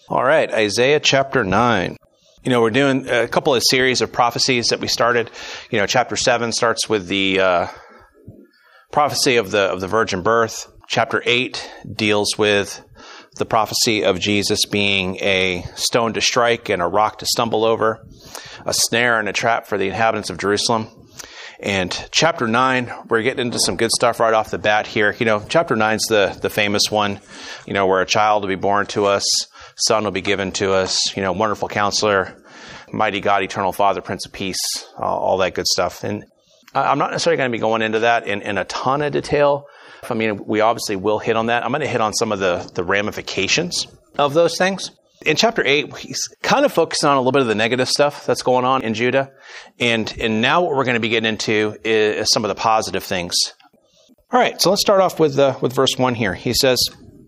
All right, Isaiah chapter 9. We're doing a couple of series of prophecies that we started. Chapter 7 starts with the prophecy of the virgin birth. Chapter 8 deals with the prophecy of Jesus being a stone to strike and a rock to stumble over, a snare and a trap for the inhabitants of Jerusalem. And chapter 9, we're getting into some good stuff right off the bat here. Chapter 9's the famous one, where a child will be born to us, son will be given to us, wonderful counselor, mighty God, eternal Father, Prince of Peace, all that good stuff. And I'm not necessarily going to be going into that in a ton of detail. We obviously will hit on that. I'm going to hit on some of the ramifications of those things. In chapter 8, he's kind of focusing on a little bit of the negative stuff that's going on in Judah. And now what we're going to be getting into is some of the positive things. All right, so let's start off with verse 1 here. He says,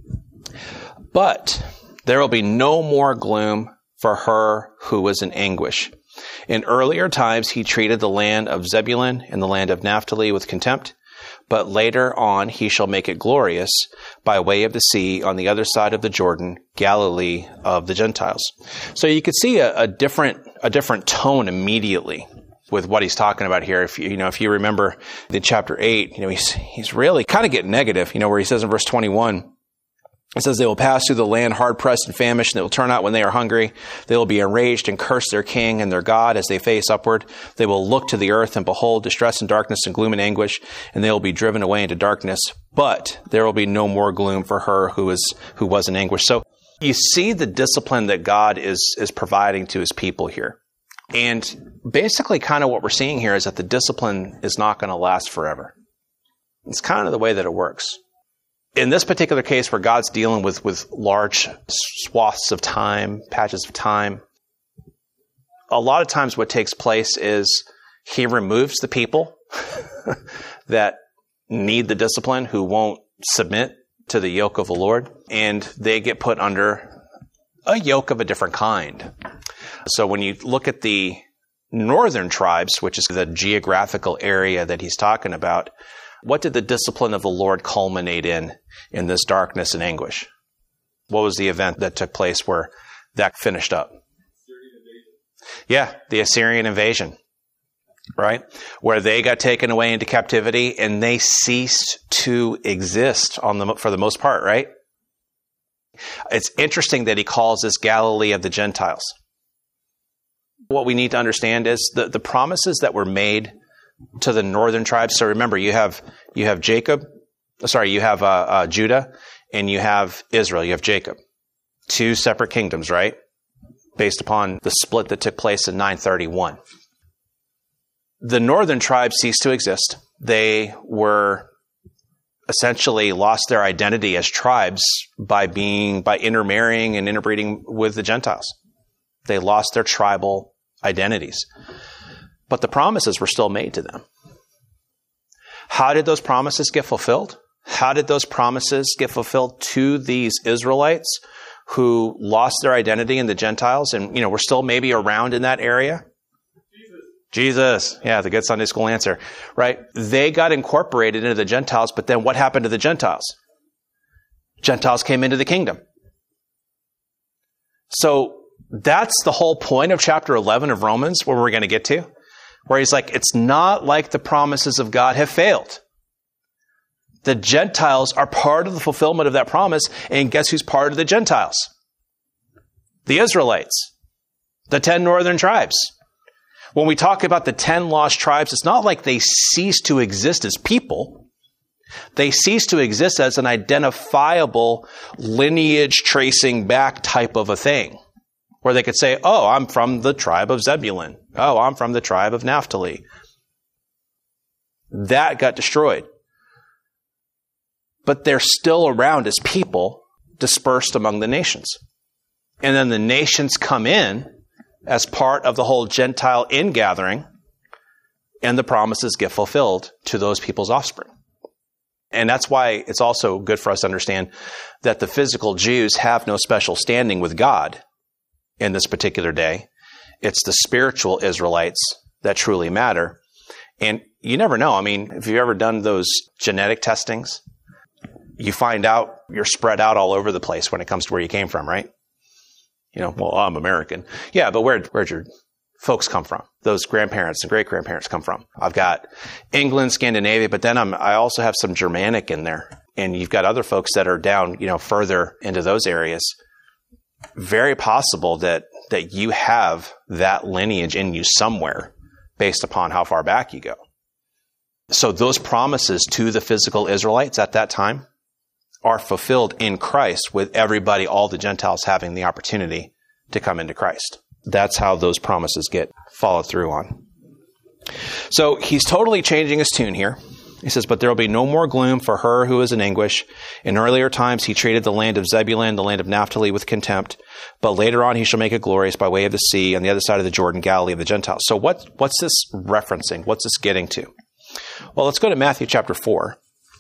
"But there will be no more gloom for her who was in anguish. In earlier times he treated the land of Zebulun and the land of Naphtali with contempt. But later on he shall make it glorious by way of the sea on the other side of the Jordan, Galilee of the Gentiles." So you could see a different tone immediately with what he's talking about here. If you remember in chapter 8, he's really kind of getting negative, where he says in verse 21, it says, "They will pass through the land hard-pressed and famished, and they will turn out when they are hungry. They will be enraged and curse their king and their God as they face upward. They will look to the earth and behold distress and darkness and gloom and anguish, and they will be driven away into darkness. But there will be no more gloom for her who was in anguish." So you see the discipline that God is providing to his people here. And basically kind of what we're seeing here is that the discipline is not going to last forever. It's kind of the way that it works. In this particular case where God's dealing with large swaths of time, patches of time, a lot of times what takes place is he removes the people that need the discipline, who won't submit to the yoke of the Lord, and they get put under a yoke of a different kind. So when you look at the northern tribes, which is the geographical area that he's talking about, what did the discipline of the Lord culminate in this darkness and anguish? What was the event that took place where that finished up? Yeah, the Assyrian invasion, right? Where they got taken away into captivity and they ceased to exist for the most part, right? It's interesting that he calls this Galilee of the Gentiles. What we need to understand is the promises that were made to the northern tribes. So remember, you have Judah, and you have Israel. You have Jacob. Two separate kingdoms, right? Based upon the split that took place in 931. The northern tribes ceased to exist. They were essentially lost their identity as tribes by intermarrying and interbreeding with the Gentiles. They lost their tribal identities. But the promises were still made to them. How did those promises get fulfilled? How did those promises get fulfilled to these Israelites who lost their identity in the Gentiles and, were still maybe around in that area? Jesus. Yeah, the good Sunday school answer, right? They got incorporated into the Gentiles, but then what happened to the Gentiles? Gentiles came into the kingdom. So that's the whole point of chapter 11 of Romans, where we're going to get to. Where he's like, it's not like the promises of God have failed. The Gentiles are part of the fulfillment of that promise, and guess who's part of the Gentiles? The Israelites. The 10 northern tribes. When we talk about the 10 lost tribes, it's not like they cease to exist as people. They cease to exist as an identifiable lineage tracing back type of a thing. Where they could say, oh, I'm from the tribe of Zebulun. Oh, I'm from the tribe of Naphtali. That got destroyed. But they're still around as people dispersed among the nations. And then the nations come in as part of the whole Gentile ingathering, and the promises get fulfilled to those people's offspring. And that's why it's also good for us to understand that the physical Jews have no special standing with God in this particular day. It's the spiritual Israelites that truly matter. And you never know. If you've ever done those genetic testings, you find out you're spread out all over the place when it comes to where you came from, right? Well, I'm American. Yeah, but where'd your folks come from? Those grandparents and great-grandparents come from. I've got England, Scandinavia, but then I also have some Germanic in there. And you've got other folks that are down, further into those areas. Very possible that you have that lineage in you somewhere based upon how far back you go. So those promises to the physical Israelites at that time are fulfilled in Christ, with everybody, all the Gentiles, having the opportunity to come into Christ. That's how those promises get followed through on. So he's totally changing his tune here. He says, but there will be no more gloom for her who is in anguish. In earlier times he treated the land of Zebulun, the land of Naphtali, with contempt. But later on he shall make it glorious by way of the sea on the other side of the Jordan, Galilee of the Gentiles. So what's this referencing? What's this getting to? Well, let's go to Matthew chapter 4.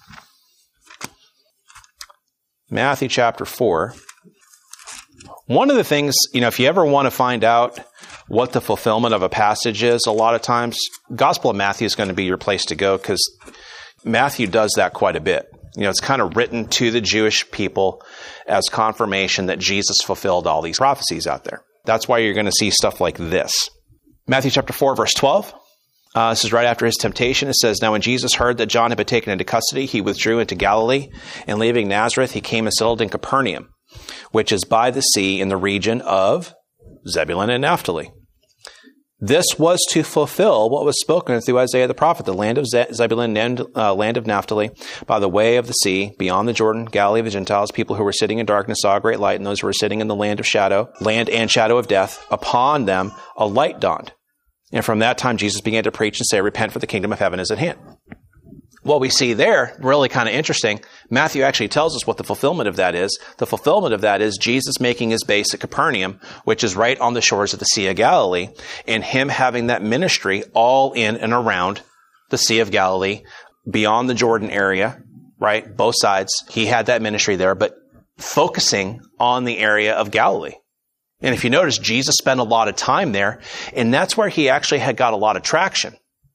Matthew chapter 4. One of the things, if you ever want to find out what the fulfillment of a passage is, a lot of times, Gospel of Matthew is going to be your place to go, because Matthew does that quite a bit. It's kind of written to the Jewish people as confirmation that Jesus fulfilled all these prophecies out there. That's why you're going to see stuff like this. Matthew chapter 4, verse 12. This is right after his temptation. It says, now when Jesus heard that John had been taken into custody, he withdrew into Galilee, and leaving Nazareth, he came and settled in Capernaum, which is by the sea in the region of Zebulun and Naphtali. This was to fulfill what was spoken through Isaiah the prophet, the land of Zebulun and land of Naphtali, by the way of the sea, beyond the Jordan, Galilee of the Gentiles. People who were sitting in darkness saw a great light, and those who were sitting in the land and shadow of death, upon them a light dawned. And from that time, Jesus began to preach and say, repent, for the kingdom of heaven is at hand. What we see there, really kind of interesting, Matthew actually tells us what the fulfillment of that is. The fulfillment of that is Jesus making his base at Capernaum, which is right on the shores of the Sea of Galilee, and him having that ministry all in and around the Sea of Galilee, beyond the Jordan area, right? Both sides. He had that ministry there, but focusing on the area of Galilee. And if you notice, Jesus spent a lot of time there, and that's where he actually had got a lot of traction.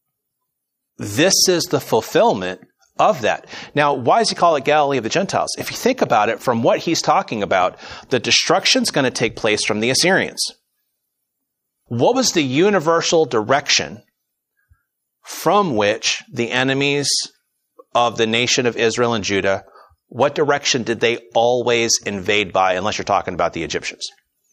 This is the fulfillment of that. Now, why does he call it Galilee of the Gentiles? If you think about it, from what he's talking about, the destruction's going to take place from the Assyrians. What was the universal direction from which the enemies of the nation of Israel and Judah, what direction did they always invade by, unless you're talking about the Egyptians?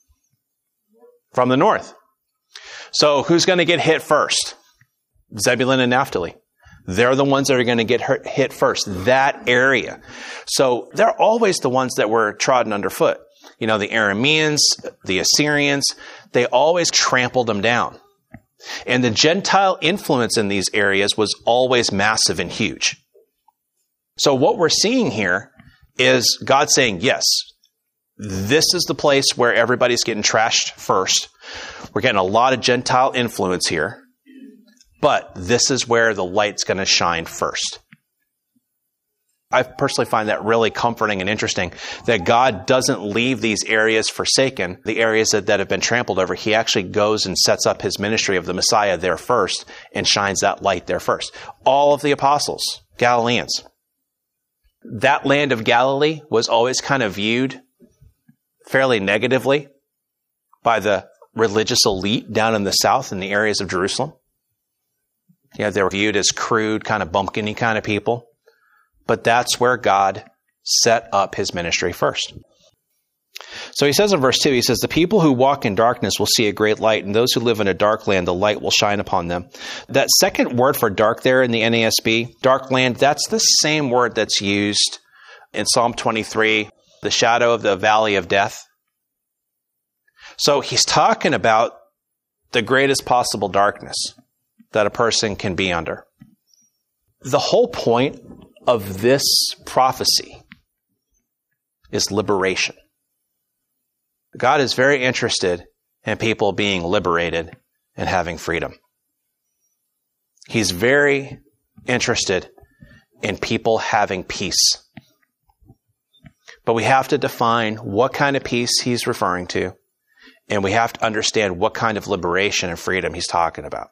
From the north. So who's going to get hit first? Zebulun and Naphtali. They're the ones that are going to get hit first. That area. So they're always the ones that were trodden underfoot. The Arameans, the Assyrians, they always trampled them down. And the Gentile influence in these areas was always massive and huge. So what we're seeing here is God saying, yes, this is the place where everybody's getting trashed first. We're getting a lot of Gentile influence here. But this is where the light's going to shine first. I personally find that really comforting and interesting, that God doesn't leave these areas forsaken, the areas that have been trampled over. He actually goes and sets up his ministry of the Messiah there first and shines that light there first. All of the apostles, Galileans. That land of Galilee was always kind of viewed fairly negatively by the religious elite down in the south in the areas of Jerusalem. They were viewed as crude, kind of bumpkiny kind of people. But that's where God set up his ministry first. So he says in verse 2, he says, the people who walk in darkness will see a great light, and those who live in a dark land, the light will shine upon them. That second word for dark there in the NASB, dark land, that's the same word that's used in Psalm 23, the shadow of the valley of death. So he's talking about the greatest possible darkness that a person can be under. The whole point of this prophecy is liberation. God is very interested in people being liberated and having freedom. He's very interested in people having peace. But we have to define what kind of peace he's referring to, and we have to understand what kind of liberation and freedom he's talking about.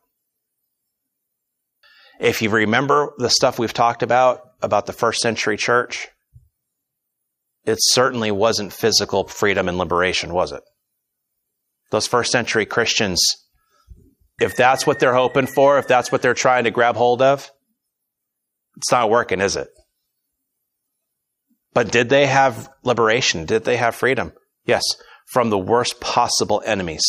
If you remember the stuff we've talked about the first century church, it certainly wasn't physical freedom and liberation, was it? Those first century Christians, if that's what they're hoping for, if that's what they're trying to grab hold of, it's not working, is it? But did they have liberation? Did they have freedom? Yes, from the worst possible enemies.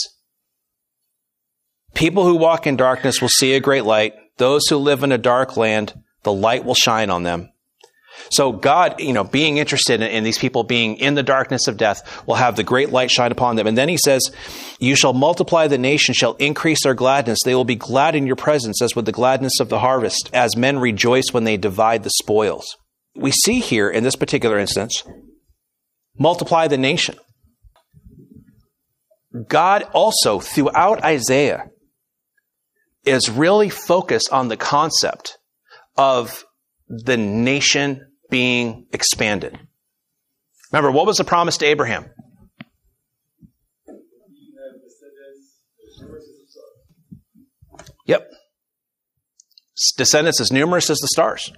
People who walk in darkness will see a great light. Those who live in a dark land, the light will shine on them. So God, being interested in these people being in the darkness of death will have the great light shine upon them. And then he says, you shall multiply the nation, shall increase their gladness. They will be glad in your presence as with the gladness of the harvest, as men rejoice when they divide the spoils. We see here in this particular instance, multiply the nation. God also, throughout Isaiah, is really focused on the concept of the nation being expanded. Remember, what was the promise to Abraham? Yep. Descendants as numerous as the stars.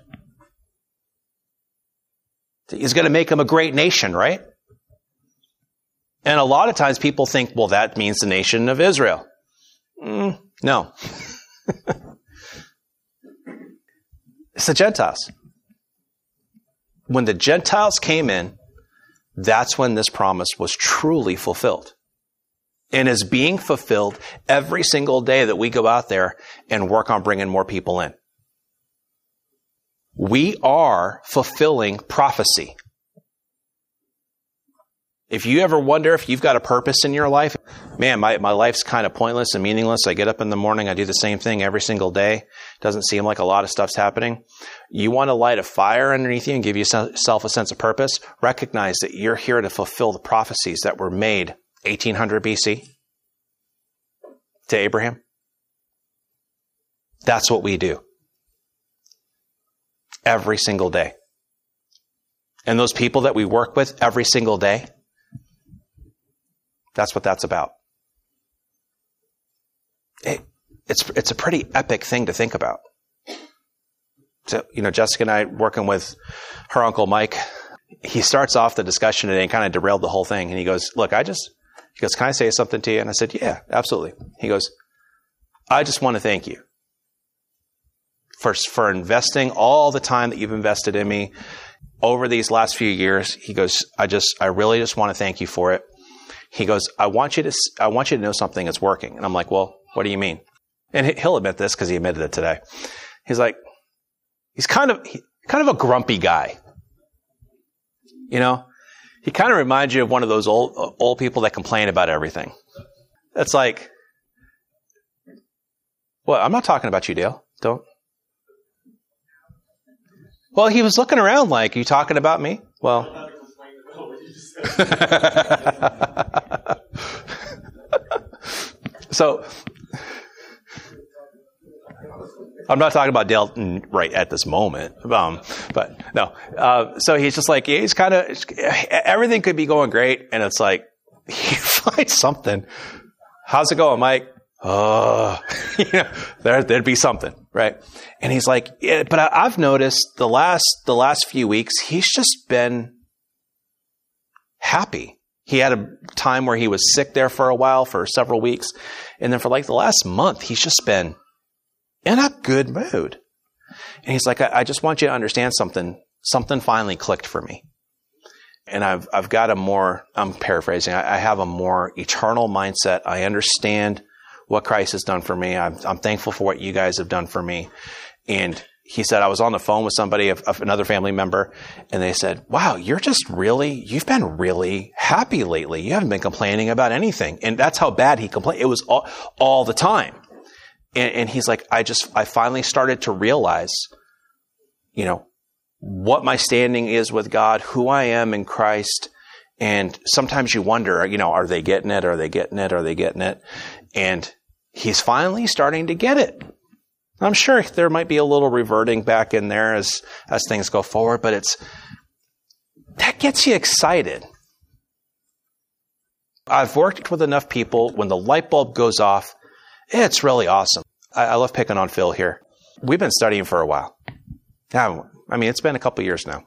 He's going to make them a great nation, right? And a lot of times people think, well, that means the nation of Israel. No. It's the Gentiles. When the Gentiles came in, that's when this promise was truly fulfilled. And is being fulfilled every single day that we go out there and work on bringing more people in. We are fulfilling prophecy. If you ever wonder if you've got a purpose in your life, man, my life's kind of pointless and meaningless. I get up in the morning, I do the same thing every single day. Doesn't seem like a lot of stuff's happening. You want to light a fire underneath you and give yourself a sense of purpose? Recognize that you're here to fulfill the prophecies that were made 1800 BC to Abraham. That's what we do. Every single day. And those people that we work with every single day, that's what that's about. It's a pretty epic thing to think about. So, Jessica and I working with her Uncle Mike, he starts off the discussion today and kind of derailed the whole thing. And he goes, look, can I say something to you? And I said, yeah, absolutely. He goes, I just want to thank you for investing all the time that you've invested in me over these last few years. He goes, I really just want to thank you for it. He goes, I want you to know something that's working. And I'm like, well, what do you mean? And he'll admit this because he admitted it today. He's like, he's kind of a grumpy guy. He kind of reminds you of one of those old people that complain about everything. It's like, well, I'm not talking about you, Dale. Don't. Well, he was looking around like, are you talking about me? Well. So, I'm not talking about Dale right at this moment, but no. So he's just like, he's kind of, everything could be going great, and it's like, you find something. How's it going, Mike? There'd be something, right? And he's like, yeah, but I've noticed the last few weeks, he's just been happy. He had a time where he was sick there for a while, for several weeks. And then for like the last month, he's just been in a good mood. And he's like, I just want you to understand something. Something finally clicked for me. And I've got I'm paraphrasing, I have a more eternal mindset. I understand what Christ has done for me. I'm thankful for what you guys have done for me. And he said, I was on the phone with somebody, of another family member, and they said, wow, you've been really happy lately. You haven't been complaining about anything. And that's how bad he complained. It was all the time. And he's like, I finally started to realize, what my standing is with God, who I am in Christ. And sometimes you wonder, are they getting it? Are they getting it? Are they getting it? And he's finally starting to get it. I'm sure there might be a little reverting back in there as things go forward, but that gets you excited. I've worked with enough people, when the light bulb goes off, it's really awesome. I love picking on Phil here. We've been studying for a while. It's been a couple years now.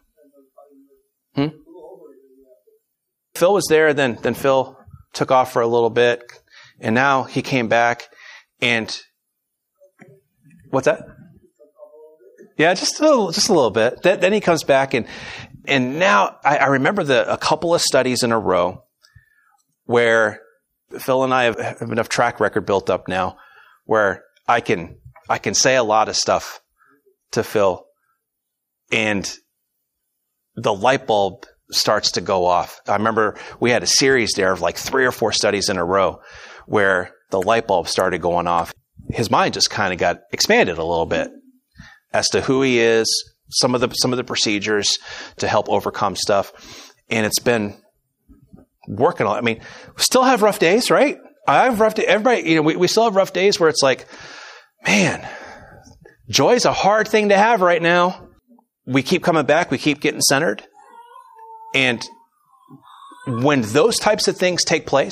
Phil was there, then Phil took off for a little bit. And now he came back and what's that? Yeah, just a little bit. Then he comes back and now I remember a couple of studies in a row where Phil and I have enough track record built up now where I can say a lot of stuff to Phil and the light bulb starts to go off. I remember we had a series there of like 3 or 4 studies in a row where the light bulb started going off. His mind just kind of got expanded a little bit as to who he is, some of the procedures to help overcome stuff. And it's been working on. I mean, we still have rough days, right? I have rough days. Everybody, we still have rough days where it's like, man, joy's a hard thing to have right now. We keep coming back. We keep getting centered. And when those types of things take place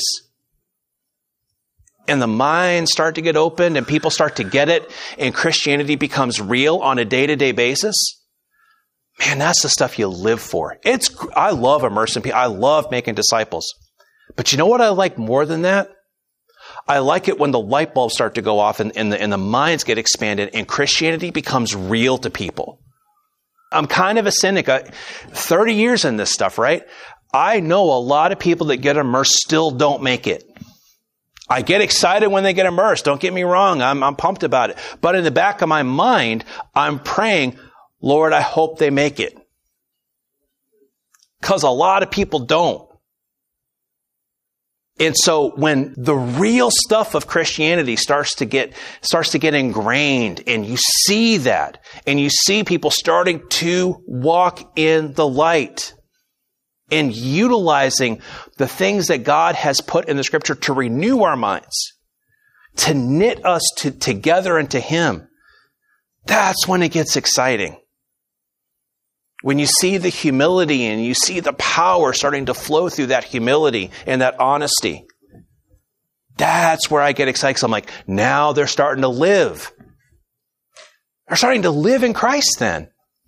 and the minds start to get opened and people start to get it and Christianity becomes real on a day-to-day basis, man, that's the stuff you live for. I love immersing people. I love making disciples. But you know what I like more than that? I like it when the light bulbs start to go off and the minds get expanded and Christianity becomes real to people. I'm kind of a cynic. 30 years in this stuff, right? I know a lot of people that get immersed still don't make it. I get excited when they get immersed. Don't get me wrong. I'm pumped about it. But in the back of my mind, I'm praying, Lord, I hope they make it. Because a lot of people don't. And so when the real stuff of Christianity starts to get ingrained and you see that and you see people starting to walk in the light and utilizing the things that God has put in the scripture to renew our minds, to knit us together into Him, that's when it gets exciting. When you see the humility and you see the power starting to flow through that humility and that honesty, that's where I get excited. Because I'm like, now they're starting to live. They're starting to live in Christ then.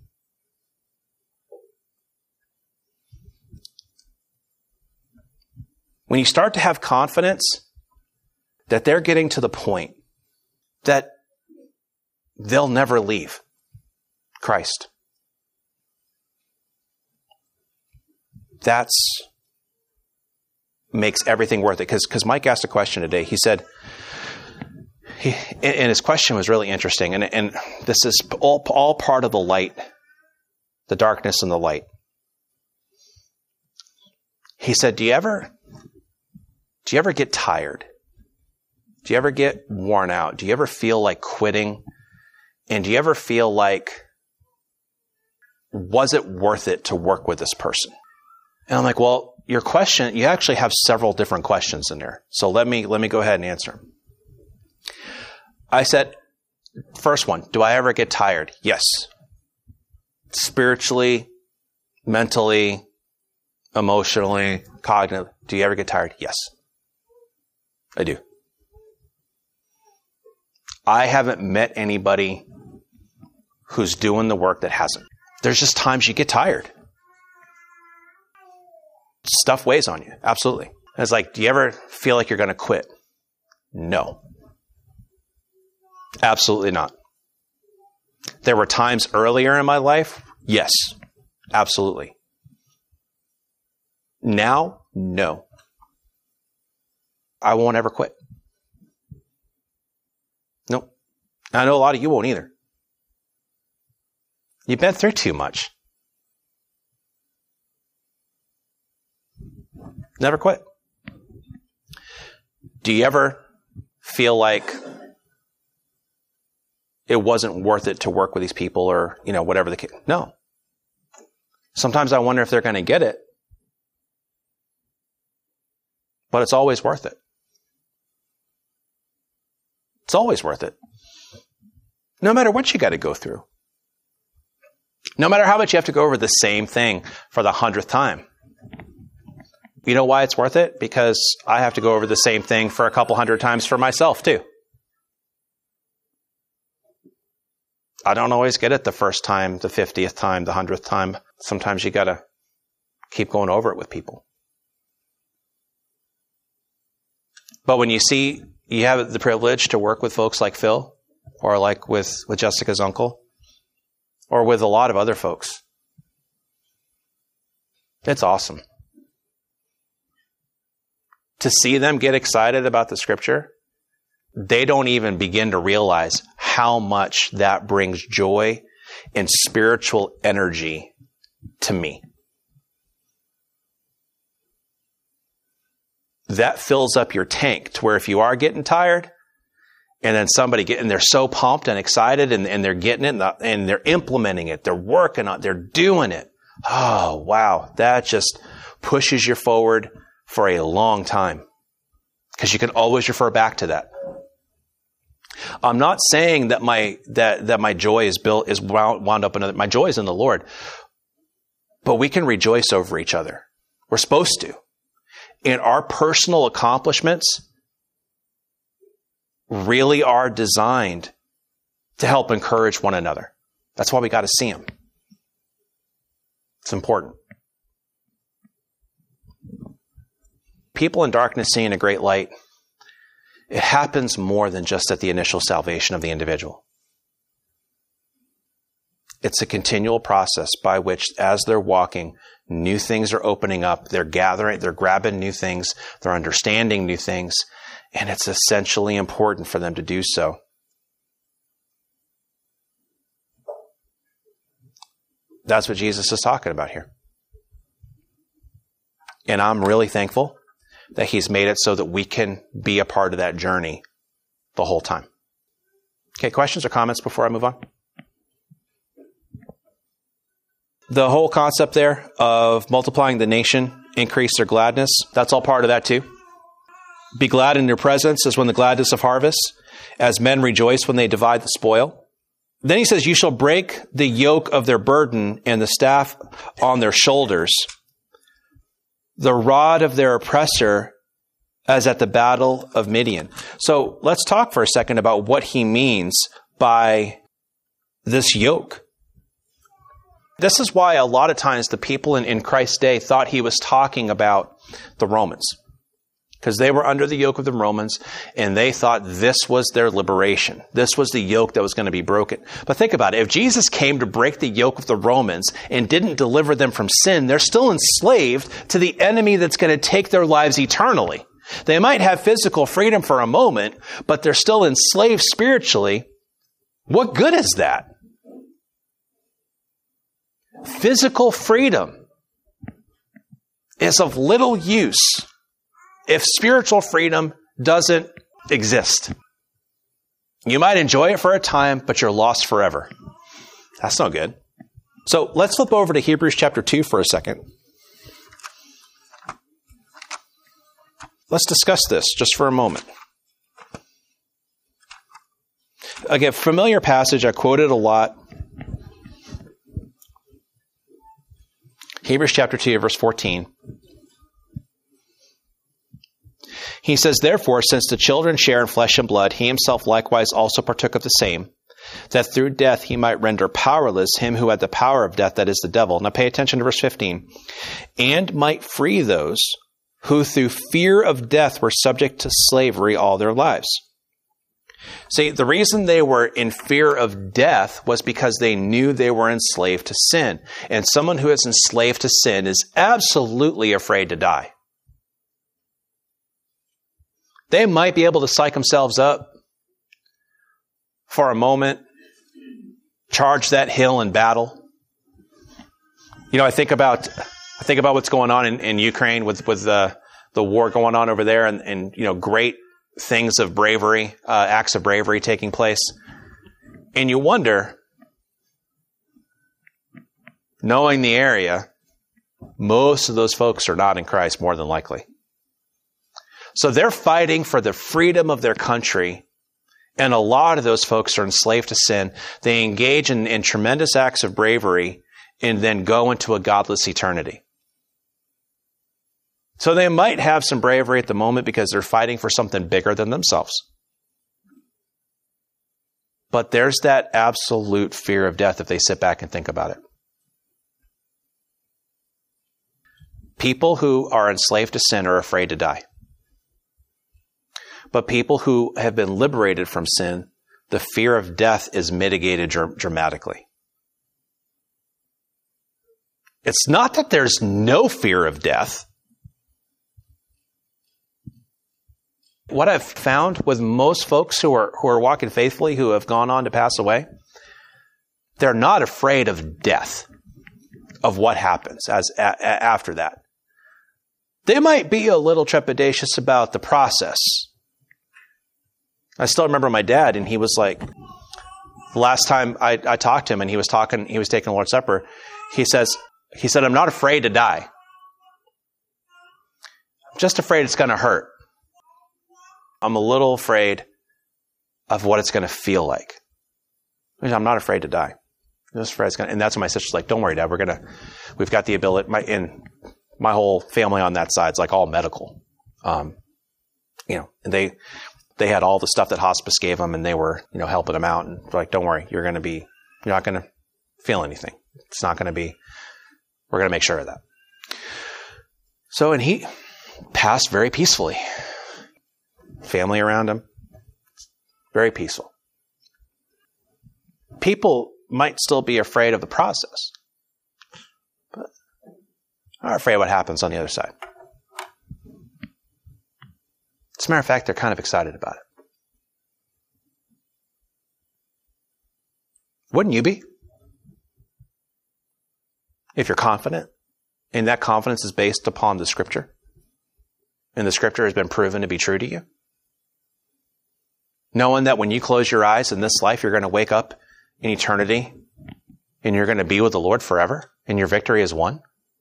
When you start to have confidence that they're getting to the point that they'll never leave Christ. That's makes everything worth it. Because Mike asked a question today. He said, and his question was really interesting. And this is all part of the light, the darkness and the light. He said, do you ever get tired? Do you ever get worn out? Do you ever feel like quitting? And do you ever feel like, was it worth it to work with this person? And I'm like, well, your question, you actually have several different questions in there. So let me go ahead and answer them. I said, first one, do I ever get tired? Yes. Spiritually, mentally, emotionally, cognitively. Do you ever get tired? Yes. I do. I haven't met anybody who's doing the work that hasn't. There's just times you get tired. Stuff weighs on you. Absolutely. And it's like, do you ever feel like you're going to quit? No. Absolutely not. There were times earlier in my life. Yes. Absolutely. Now, no. I won't ever quit. Nope. I know a lot of you won't either. You've been through too much. Never quit. Do you ever feel like it wasn't worth it to work with these people or, whatever the case? No. Sometimes I wonder if they're going to get it. But it's always worth it. It's always worth it. No matter what you got to go through. No matter how much you have to go over the same thing for the 100th time. You know why it's worth it? Because I have to go over the same thing for a couple 100 times for myself too. I don't always get it the first time, the 50th time, the 100th time. Sometimes you got to keep going over it with people. But when you have the privilege to work with folks like Phil, or like with Jessica's uncle, or with a lot of other folks, it's awesome. To see them get excited about the scripture, they don't even begin to realize how much that brings joy and spiritual energy to me. That fills up your tank to where if you are getting tired, and then and they're so pumped and excited and they're getting it and they're implementing it, they're working on it, they're doing it. Oh, wow. That just pushes you forward for a long time, because you can always refer back to that. I'm not saying that my joy is wound up in my joy is in the Lord, but we can rejoice over each other. We're supposed to. And our personal accomplishments really are designed to help encourage one another. That's why we got to see them. It's important. People in darkness seeing a great light, it happens more than just at the initial salvation of the individual. It's a continual process by which, as they're walking, new things are opening up. They're grabbing new things. They're understanding new things. And it's essentially important for them to do so. That's what Jesus is talking about here. And I'm really thankful that he's made it so that we can be a part of that journey the whole time. Okay, questions or comments before I move on? The whole concept there of multiplying the nation, increase their gladness, that's all part of that too. Be glad in your presence as when the gladness of harvest, as men rejoice when they divide the spoil. Then he says, you shall break the yoke of their burden and the staff on their shoulders, the rod of their oppressor as at the battle of Midian. So let's talk for a second about what he means by this yoke. This is why a lot of times the people in Christ's day thought he was talking about the Romans, because they were under the yoke of the Romans and they thought this was their liberation. This was the yoke that was going to be broken. But think about it. If Jesus came to break the yoke of the Romans and didn't deliver them from sin, they're still enslaved to the enemy that's going to take their lives eternally. They might have physical freedom for a moment, but they're still enslaved spiritually. What good is that? Physical freedom is of little use if spiritual freedom doesn't exist. You might enjoy it for a time, but you're lost forever. That's no good. So let's flip over to Hebrews chapter 2 for a second. Let's discuss this just for a moment. Again, familiar passage, I quoted a lot. Hebrews chapter 2, verse 14. He says, therefore, since the children share in flesh and blood, he himself likewise also partook of the same, that through death he might render powerless him who had the power of death, that is the devil. Now pay attention to verse 15. And might free those who through fear of death were subject to slavery all their lives. See, the reason they were in fear of death was because they knew they were enslaved to sin. And someone who is enslaved to sin is absolutely afraid to die. They might be able to psych themselves up for a moment, charge that hill in battle. You know, I think about what's going on in Ukraine with the war going on over there, and you know, great things of bravery, acts of bravery taking place. And you wonder, knowing the area, most of those folks are not in Christ, more than likely. So they're fighting for the freedom of their country, and a lot of those folks are enslaved to sin. They engage in tremendous acts of bravery and then go into a godless eternity. So they might have some bravery at the moment because they're fighting for something bigger than themselves. But there's that absolute fear of death if they sit back and think about it. People who are enslaved to sin are afraid to die. But people who have been liberated from sin, the fear of death is mitigated dramatically. It's not that there's no fear of death. What I've found with most folks who are walking faithfully, who have gone on to pass away, they're not afraid of death, of what happens after that. They might be a little trepidatious about the process. I still remember my dad, and he was like, the last time I talked to him, and he was taking the Lord's Supper, he said, I'm not afraid to die. I'm just afraid it's going to hurt. I'm a little afraid of what it's going to feel like. I'm not afraid to die. I'm just afraid it's going to, and that's when my sister's like, don't worry, Dad, we've got the ability, my whole family on that side is like all medical. And they had all the stuff that hospice gave them, and they were, helping them out, and they're like, don't worry, you're not going to feel anything. It's not going to be, we're going to make sure of that. So, and he passed very peacefully. Family around him, very peaceful. People might still be afraid of the process, but aren't afraid of what happens on the other side. As a matter of fact, they're kind of excited about it. Wouldn't you be? If you're confident, and that confidence is based upon the Scripture, and the Scripture has been proven to be true to you. Knowing that when you close your eyes in this life, you're going to wake up in eternity and you're going to be with the Lord forever and your victory is won.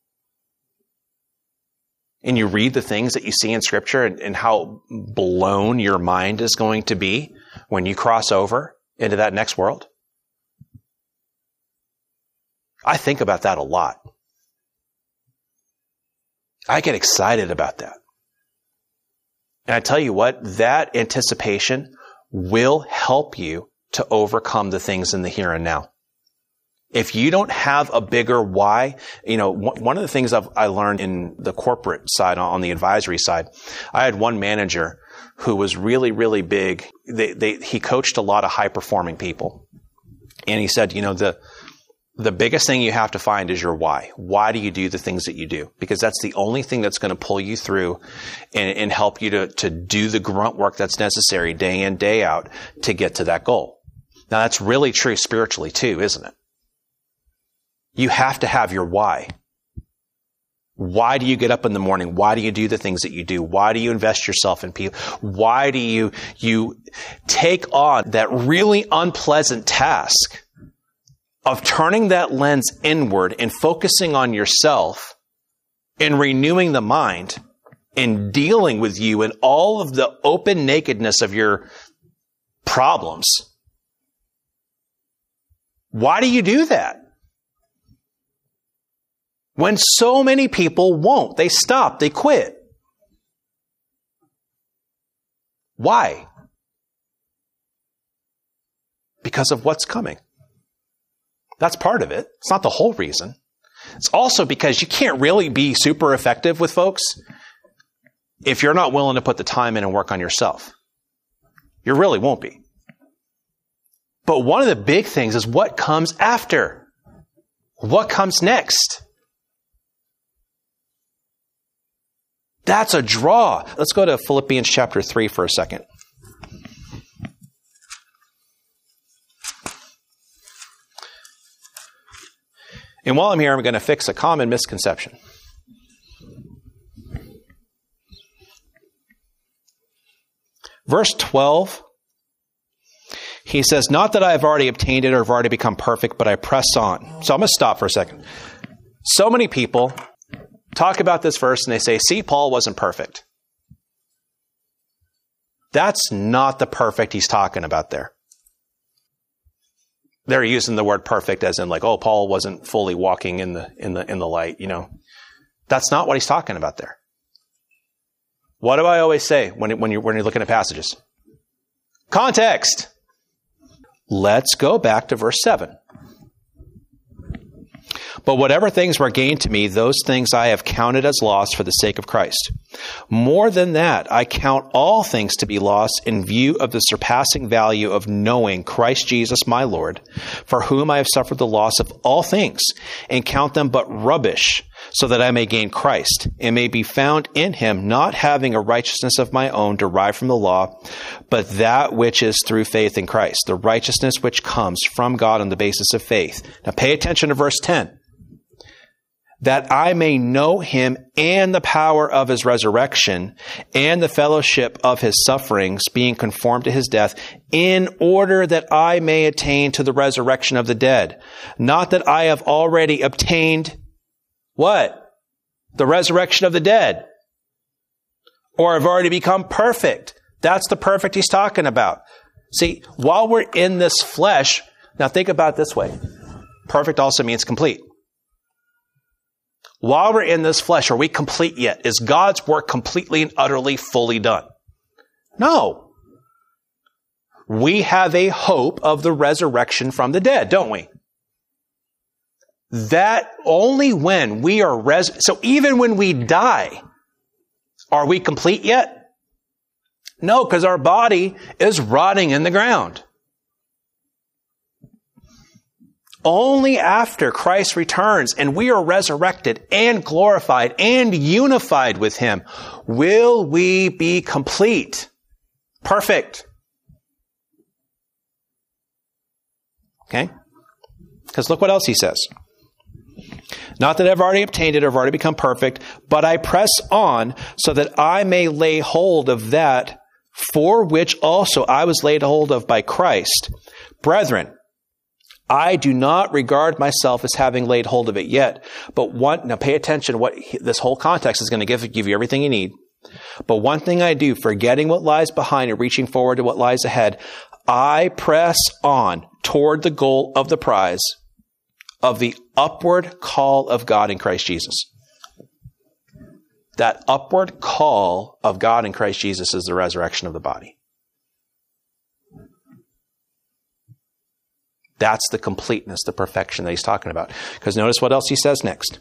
And you read the things that you see in Scripture and how blown your mind is going to be when you cross over into that next world. I think about that a lot. I get excited about that. And I tell you what, that anticipation will help you to overcome the things in the here and now. If you don't have a bigger why, one of the things I learned in the corporate side, on the advisory side, I had one manager who was really, really big. He coached a lot of high-performing people. And he said, the biggest thing you have to find is your why. Why do you do the things that you do? Because that's the only thing that's going to pull you through and help you to do the grunt work that's necessary day in, day out to get to that goal. Now, that's really true spiritually too, isn't it? You have to have your why. Why do you get up in the morning? Why do you do the things that you do? Why do you invest yourself in people? Why do you take on that really unpleasant task of turning that lens inward and focusing on yourself and renewing the mind and dealing with you and all of the open nakedness of your problems? Why do you do that? When so many people won't. They stop. They quit. Why? Because of what's coming. That's part of it. It's not the whole reason. It's also because you can't really be super effective with folks if you're not willing to put the time in and work on yourself. You really won't be. But one of the big things is what comes after. What comes next? That's a draw. Let's go to Philippians chapter 3 for a second. And while I'm here, I'm going to fix a common misconception. Verse 12, he says, not that I have already obtained it or have already become perfect, but I press on. So I'm going to stop for a second. So many people talk about this verse and they say, see, Paul wasn't perfect. That's not the perfect he's talking about there. They're using the word perfect as in like, oh, Paul wasn't fully walking in the light, That's not what he's talking about there. What do I always say when you're looking at passages? Context. Let's go back to verse 7. But whatever things were gained to me, those things I have counted as loss for the sake of Christ. More than that, I count all things to be loss in view of the surpassing value of knowing Christ Jesus my Lord, for whom I have suffered the loss of all things, and count them but rubbish, so that I may gain Christ, and may be found in him, not having a righteousness of my own derived from the law, but that which is through faith in Christ, the righteousness which comes from God on the basis of faith. Now pay attention to verse 10. That I may know him and the power of his resurrection and the fellowship of his sufferings, being conformed to his death, in order that I may attain to the resurrection of the dead. Not that I have already obtained what? The resurrection of the dead. Or have already become perfect. That's the perfect he's talking about. See, while we're in this flesh, now think about it this way. Perfect also means complete. While we're in this flesh, are we complete yet? Is God's work completely and utterly fully done? No. We have a hope of the resurrection from the dead, don't we? That only when we are so even when we die, are we complete yet? No, because our body is rotting in the ground. Only after Christ returns and we are resurrected and glorified and unified with him will we be complete, perfect. Okay? Because look what else he says. Not that I've already obtained it or have already become perfect, but I press on so that I may lay hold of that for which also I was laid hold of by Christ. Brethren, I do not regard myself as having laid hold of it yet, but now pay attention to what this whole context is going to give you everything you need. But one thing I do, forgetting what lies behind and reaching forward to what lies ahead, I press on toward the goal of the prize of the upward call of God in Christ Jesus. That upward call of God in Christ Jesus is the resurrection of the body. That's the completeness, the perfection that he's talking about. Because notice what else he says next.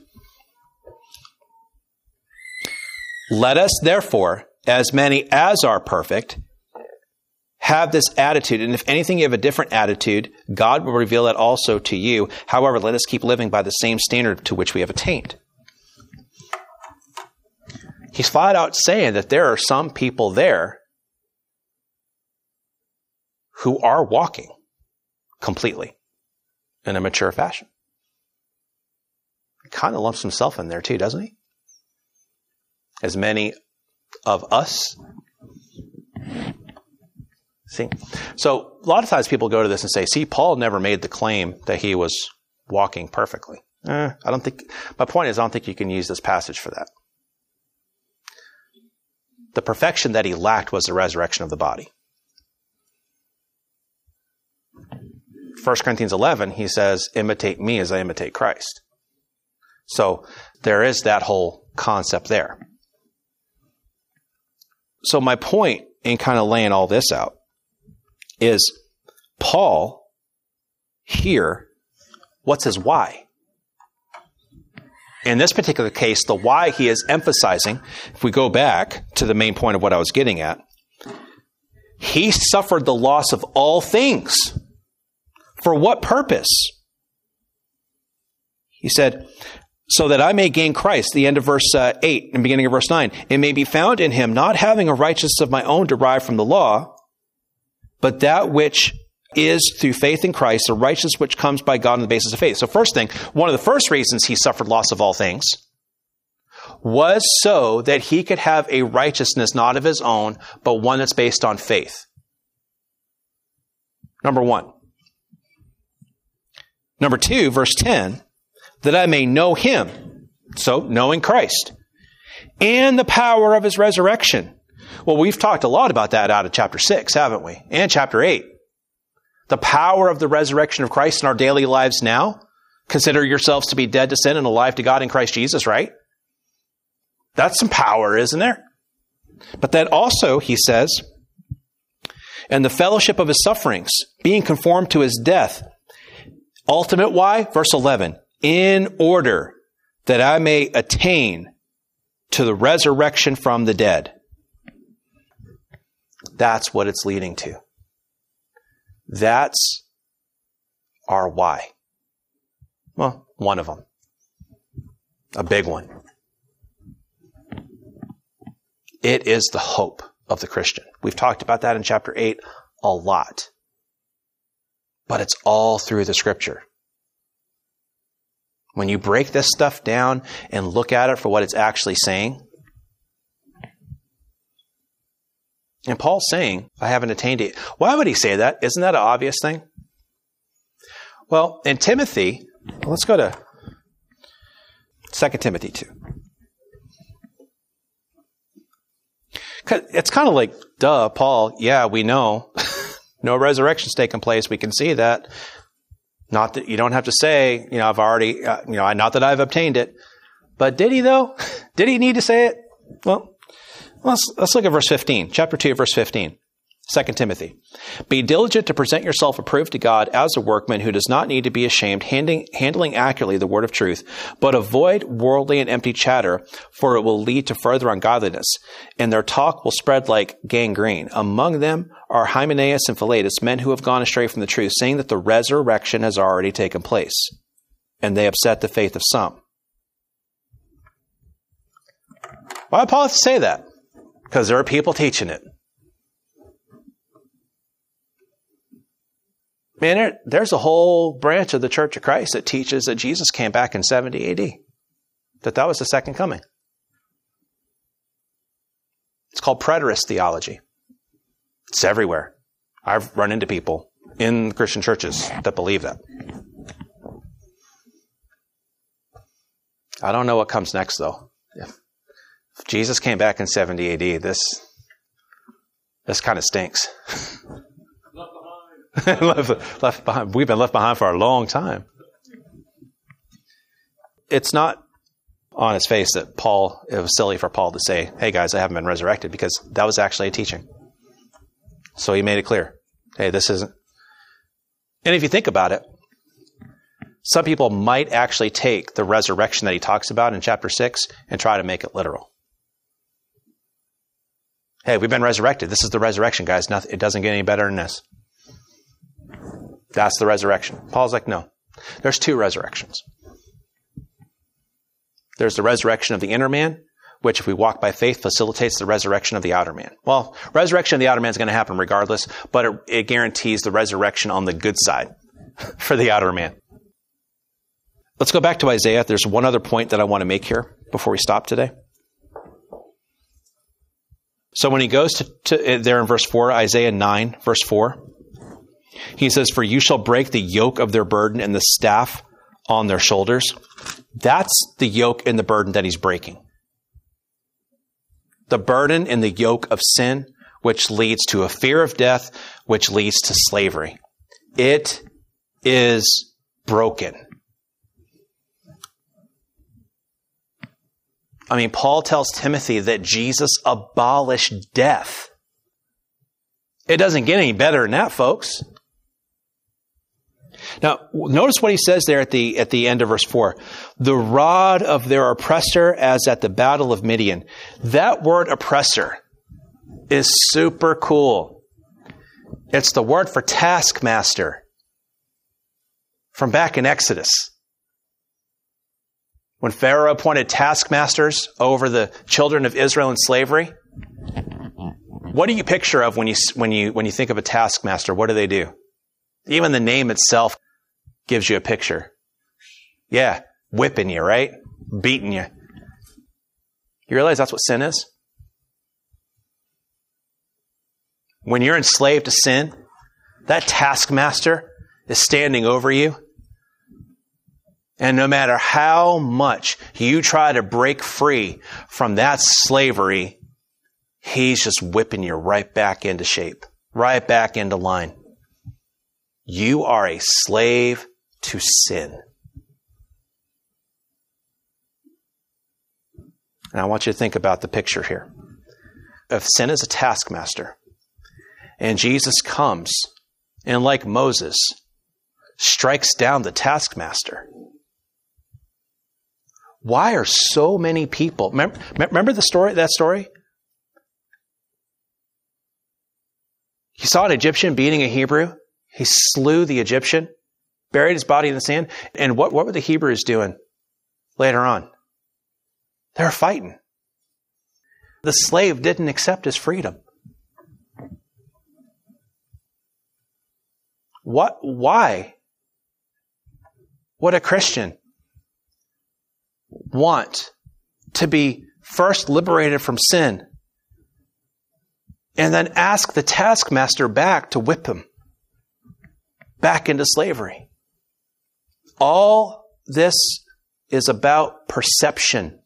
Let us, therefore, as many as are perfect, have this attitude. And if anything, you have a different attitude, God will reveal that also to you. However, let us keep living by the same standard to which we have attained. He's flat out saying that there are some people there who are walking completely in a mature fashion. He kind of lumps himself in there too, doesn't he? As many of us. See? So a lot of times people go to this and say, see, Paul never made the claim that he was walking perfectly. My point is, I don't think you can use this passage for that. The perfection that he lacked was the resurrection of the body. 1 Corinthians 11, he says, imitate me as I imitate Christ. So there is that whole concept there. So my point in kind of laying all this out is Paul here, what's his why? In this particular case, the why he is emphasizing, if we go back to the main point of what I was getting at, he suffered the loss of all things. For what purpose? He said, so that I may gain Christ, the end of verse 8 and beginning of verse 9, and may be found in him, not having a righteousness of my own derived from the law, but that which is through faith in Christ, the righteousness which comes by God on the basis of faith. So first thing, one of the first reasons he suffered loss of all things was so that he could have a righteousness not of his own, but one that's based on faith. Number one. Number 2, verse 10, that I may know him, so knowing Christ, and the power of his resurrection. Well, we've talked a lot about that out of chapter 6, haven't we? And chapter 8. The power of the resurrection of Christ in our daily lives now. Consider yourselves to be dead to sin and alive to God in Christ Jesus, right? That's some power, isn't there? But then also, he says, and the fellowship of his sufferings, being conformed to his death. Ultimate why? Verse 11. in order that I may attain to the resurrection from the dead. That's what it's leading to. That's our why. Well, one of them. A big one. It is the hope of the Christian. We've talked about that in chapter 8 a lot. But it's all through the Scripture. When you break this stuff down and look at it for what it's actually saying, and Paul's saying, I haven't attained it. Why would he say that? Isn't that an obvious thing? Well, in Timothy, let's go to 2 Timothy 2. It's kind of like, duh, Paul, yeah, we know. No resurrection's taken place. We can see that. Not that you don't have to say, I've already, not that I've obtained it. But did he though? Did he need to say it? Well, let's look at verse 15, chapter 2, verse 15. 2 Timothy. Be diligent to present yourself approved to God as a workman who does not need to be ashamed, handling accurately the word of truth, but avoid worldly and empty chatter, for it will lead to further ungodliness, and their talk will spread like gangrene. Among them are Hymenaeus and Philetus, men who have gone astray from the truth, saying that the resurrection has already taken place, and they upset the faith of some. Why did Paul have to say that? Because there are people teaching it. Man, there's a whole branch of the Church of Christ that teaches that Jesus came back in 70 AD. That was the second coming. It's called preterist theology. It's everywhere. I've run into people in Christian churches that believe that. I don't know what comes next, though. If Jesus came back in 70 AD, this kind of stinks. left behind. We've been left behind for a long time. It's not on its face that it was silly for Paul to say, hey guys, I haven't been resurrected, because that was actually a teaching. So he made it clear. Hey, this isn't. And if you think about it, some people might actually take the resurrection that he talks about in chapter 6 and try to make it literal. Hey, we've been resurrected. This is the resurrection, guys. It doesn't get any better than this. That's the resurrection. Paul's like, no. There's two resurrections. There's the resurrection of the inner man, which, if we walk by faith, facilitates the resurrection of the outer man. Well, resurrection of the outer man is going to happen regardless, but it guarantees the resurrection on the good side for the outer man. Let's go back to Isaiah. There's one other point that I want to make here before we stop today. So when he goes to there in verse 4, Isaiah 9, verse 4, he says, for you shall break the yoke of their burden and the staff on their shoulders. That's the yoke and the burden that he's breaking. The burden and the yoke of sin, which leads to a fear of death, which leads to slavery. It is broken. I mean, Paul tells Timothy that Jesus abolished death. It doesn't get any better than that, folks. Now, notice what he says there at the end of verse 4. The rod of their oppressor as at the battle of Midian. That word oppressor is super cool. It's the word for taskmaster from back in Exodus. When Pharaoh appointed taskmasters over the children of Israel in slavery, what do you picture of when you think of a taskmaster? What do they do? Even the name itself gives you a picture. Yeah, whipping you, right? Beating you. You realize that's what sin is? When you're enslaved to sin, that taskmaster is standing over you. And no matter how much you try to break free from that slavery, he's just whipping you right back into shape, right back into line. You are a slave to sin. And I want you to think about the picture here. If sin is a taskmaster, and Jesus comes, and like Moses, strikes down the taskmaster, Why are so many people... Remember that story? He saw an Egyptian beating a Hebrew. He slew the Egyptian, buried his body in the sand. And what were the Hebrews doing later on? They were fighting. The slave didn't accept his freedom. Why would a Christian want to be first liberated from sin and then ask the taskmaster back to whip him back into slavery? All this is about perception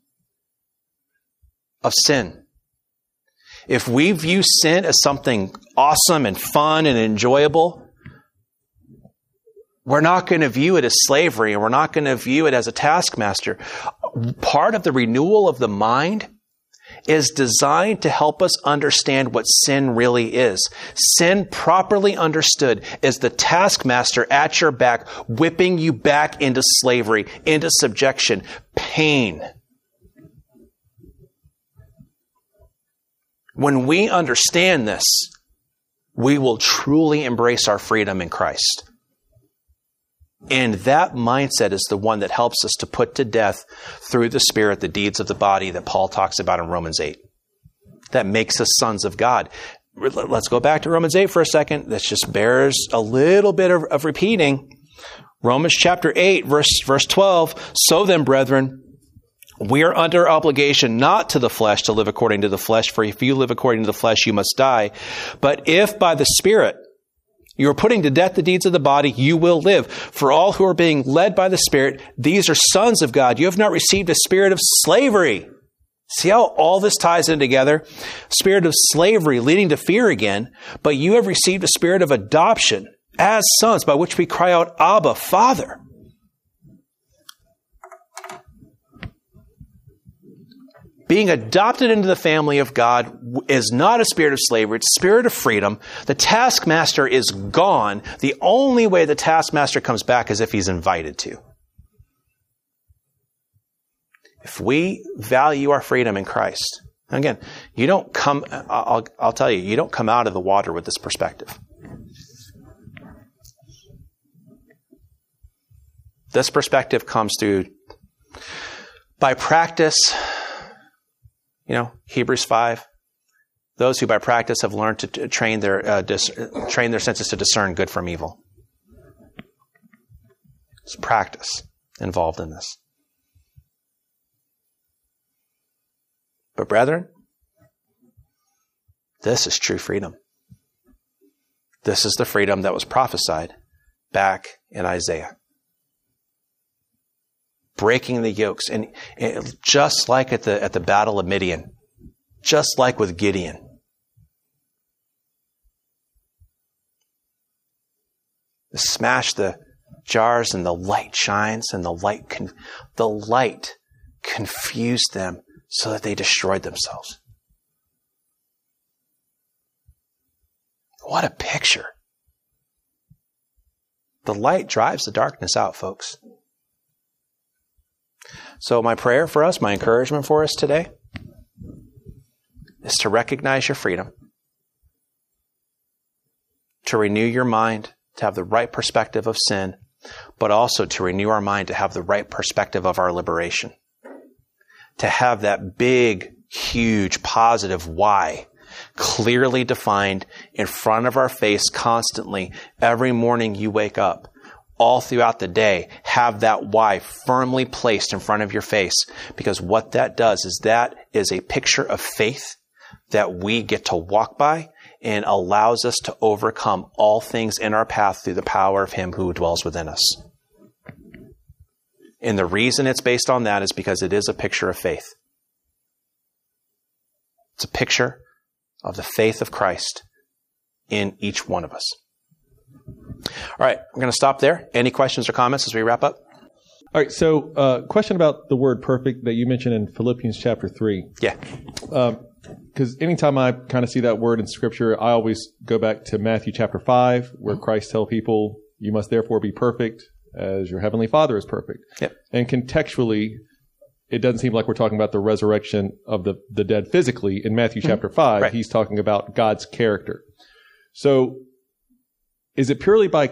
of sin. If we view sin as something awesome and fun and enjoyable, we're not going to view it as slavery, and we're not going to view it as a taskmaster. Part of the renewal of the mind is designed to help us understand what sin really is. Sin, properly understood, is the taskmaster at your back, whipping you back into slavery, into subjection, pain. When we understand this, we will truly embrace our freedom in Christ. And that mindset is the one that helps us to put to death through the Spirit the deeds of the body that Paul talks about in Romans 8. That makes us sons of God. Let's go back to Romans 8 for a second. That just bears a little bit of repeating. Romans chapter 8, verse 12. So then, brethren, we are under obligation not to the flesh to live according to the flesh, for if you live according to the flesh, you must die. But if by the Spirit you are putting to death the deeds of the body, you will live. For all who are being led by the Spirit, these are sons of God. You have not received a spirit of slavery. See how all this ties in together? Spirit of slavery leading to fear again, but you have received a spirit of adoption as sons, by which we cry out, Abba, Father. Being adopted into the family of God is not a spirit of slavery, it's a spirit of freedom. The taskmaster is gone. The only way the taskmaster comes back is if he's invited to. If we value our freedom in Christ, again, you don't come, I'll tell you, you don't come out of the water with this perspective. This perspective comes through by practice. Hebrews 5. Those who by practice have learned to train their senses to discern good from evil. It's practice involved in this. But brethren, this is true freedom. This is the freedom that was prophesied back in Isaiah. Breaking the yokes, and just like at the battle of Midian, just like with Gideon. Smash the jars, and the light shines, and the light confused them so that they destroyed themselves. What a picture! The light drives the darkness out, folks. So my prayer for us, my encouragement for us today, is to recognize your freedom, to renew your mind, to have the right perspective of sin, but also to renew our mind to have the right perspective of our liberation. To have that big, huge, positive why clearly defined in front of our face constantly every morning you wake up. All throughout the day, have that why firmly placed in front of your face. Because what that does is that is a picture of faith that we get to walk by and allows us to overcome all things in our path through the power of Him who dwells within us. And the reason it's based on that is because it is a picture of faith. It's a picture of the faith of Christ in each one of us. All right, we're going to stop there. Any questions or comments as we wrap up? All right, so question about the word perfect that you mentioned in Philippians chapter 3. Yeah. Because anytime I kind of see that word in Scripture, I always go back to Matthew chapter 5, where Christ tells people, you must therefore be perfect as your heavenly Father is perfect. Yep. And contextually, it doesn't seem like we're talking about the resurrection of the dead physically. In Matthew chapter 5, Right. he's talking about God's character. So is it purely by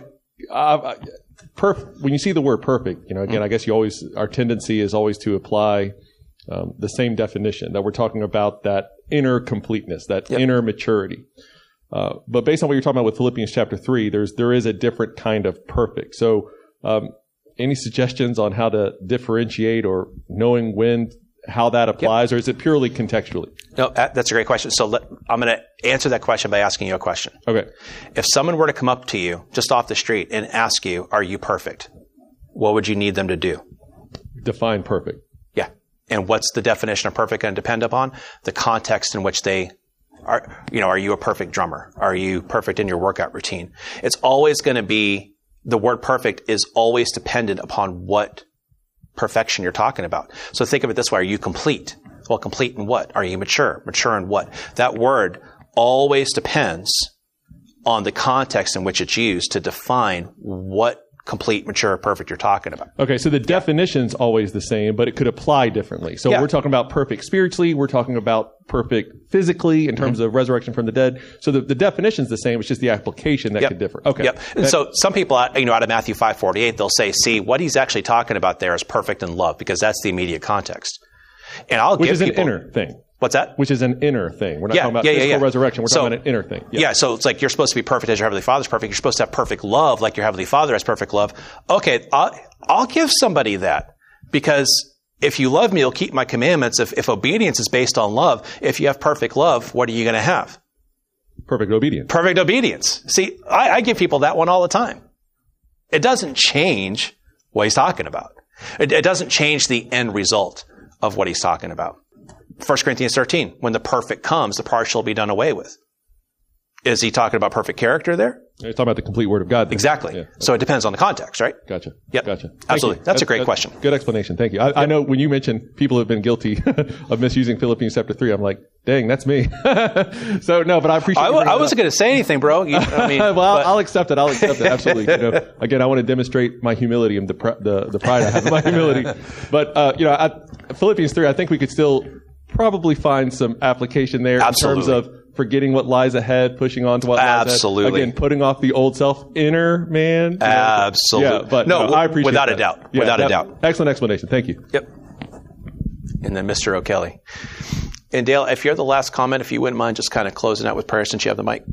when you see the word perfect, again, I guess our tendency is always to apply the same definition, that we're talking about that inner completeness, that inner maturity. But based on what you're talking about with Philippians chapter 3, there is a different kind of perfect. So any suggestions on how to differentiate or knowing how that applies, or is it purely contextually? No, that's a great question. So I'm going to answer that question by asking you a question. Okay. If someone were to come up to you just off the street and ask you, are you perfect? What would you need them to do? Define perfect. Yeah. And what's the definition of perfect going to depend upon? The context in which they are. Are you a perfect drummer? Are you perfect in your workout routine? It's always going to be, the word perfect is always dependent upon what perfection you're talking about. So think of it this way. Are you complete? Well, complete in what? Are you mature? Mature in what? That word always depends on the context in which it's used to define what complete, mature, perfect you're talking about. Okay, so the definition's always the same, but it could apply differently. So we're talking about perfect spiritually, we're talking about perfect physically in terms of resurrection from the dead. So the definition's the same, it's just the application that could differ. Okay. Yep. And so some people, out of Matthew 5:48, they'll say, see, what he's actually talking about there is perfect in love, because that's the immediate context. And Which is an inner thing. What's that? Which is an inner thing. We're not talking about physical resurrection. We're talking about an inner thing. Yeah, so it's like you're supposed to be perfect as your Heavenly Father's perfect. You're supposed to have perfect love like your Heavenly Father has perfect love. Okay, I'll give somebody that, because if you love me, you'll keep my commandments. If obedience is based on love, if you have perfect love, what are you going to have? Perfect obedience. Perfect obedience. See, I give people that one all the time. It doesn't change what he's talking about. It doesn't change the end result of what he's talking about. 1 Corinthians 13, when the perfect comes, the partial will be done away with. Is he talking about perfect character there? He's talking about the complete Word of God. Exactly. Yeah. So it depends on the context, right? Gotcha. Yep. Gotcha. Absolutely. That's a great question. Good explanation. Thank you. I know when you mentioned people have been guilty of misusing Philippians chapter 3, I'm like, dang, that's me. So no, but I appreciate I wasn't going to say anything, bro. I'll accept it. Absolutely. Again, I want to demonstrate my humility and the pride I have in my humility. But, Philippians 3, I think we could still probably find some application there in terms of forgetting what lies ahead, pushing on to what lies ahead. Again, putting off the old self, inner man. Absolutely. Yeah, but I appreciate without that. A doubt. Yeah, without a doubt. Excellent explanation. Thank you. Yep. And then Mr. O'Kelly. And Dale, if you're the last comment, if you wouldn't mind just kind of closing out with prayer since you have the mic.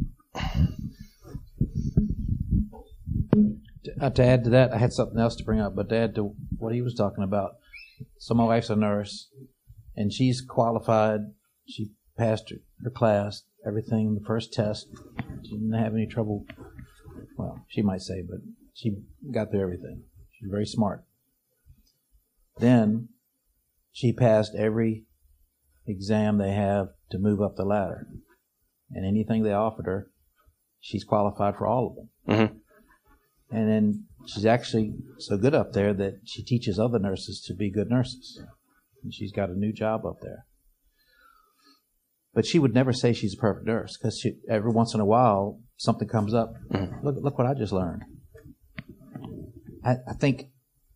To add to that, I had something else to bring up, but to add to what he was talking about, so my wife's a nurse, and she's qualified. She passed her class, everything, the first test. She didn't have any trouble. Well, she might say, but she got through everything. She's very smart. Then she passed every exam they have to move up the ladder. And anything they offered her, she's qualified for all of them. Mm-hmm. And then she's actually so good up there that she teaches other nurses to be good nurses. And she's got a new job up there. But she would never say she's a perfect nurse, because every once in a while something comes up. Mm-hmm. Look what I just learned. I think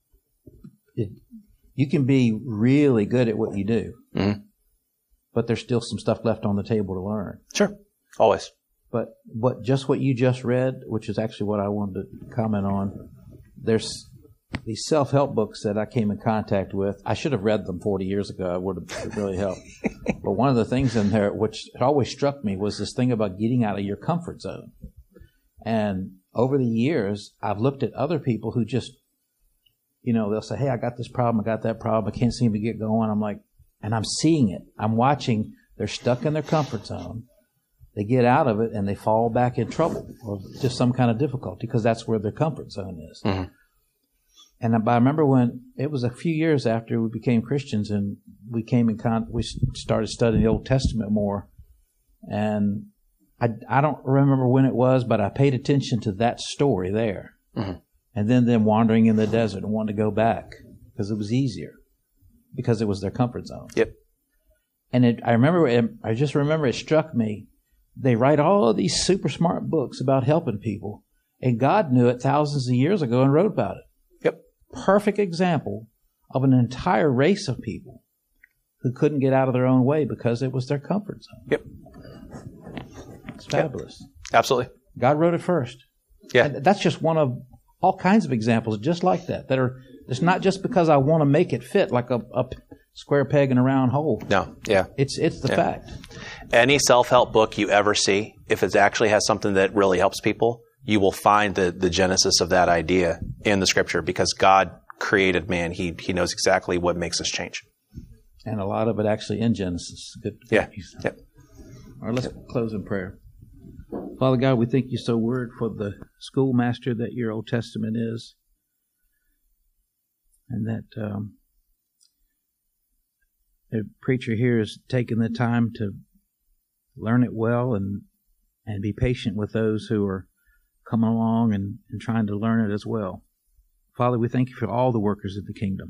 you can be really good at what you do, mm-hmm. but there's still some stuff left on the table to learn. Sure, always. But what you just read, which is actually what I wanted to comment on, there's these self-help books that I came in contact with. I should have read them 40 years ago. It would have really helped. But one of the things in there which always struck me was this thing about getting out of your comfort zone. And over the years, I've looked at other people who just, they'll say, hey, I got this problem, I got that problem, I can't seem to get going. I'm like, and I'm seeing it. I'm watching. They're stuck in their comfort zone. They get out of it and they fall back in trouble or just some kind of difficulty, because that's where their comfort zone is. Mm-hmm. And I remember when it was a few years after we became Christians and we started studying the Old Testament more. And I don't remember when it was, but I paid attention to that story there. Mm-hmm. And then them wandering in the desert and wanting to go back because it was easier, because it was their comfort zone. Yep. And I just remember it struck me. They write all of these super smart books about helping people, and God knew it thousands of years ago and wrote about it. Yep. Perfect example of an entire race of people who couldn't get out of their own way because it was their comfort zone. Yep. It's fabulous. Absolutely. God wrote it first. Yeah. And that's just one of all kinds of examples just like that are, it's not just because I want to make it fit like a square peg in a round hole. No. Yeah. It's the fact. Any self-help book you ever see, if it actually has something that really helps people, you will find the genesis of that idea in the Scripture, because God created man. He knows exactly what makes us change. And a lot of it actually in Genesis. Good. Yeah. Yep. All right, let's close in prayer. Father God, we thank you so word for the schoolmaster that your Old Testament is, and that the preacher here has taken the time to learn it well and be patient with those who are coming along and trying to learn it as well. Father, we thank you for all the workers of the kingdom.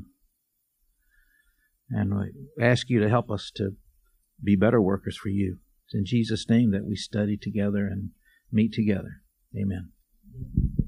And we ask you to help us to be better workers for you. It's in Jesus' name that we study together and meet together. Amen.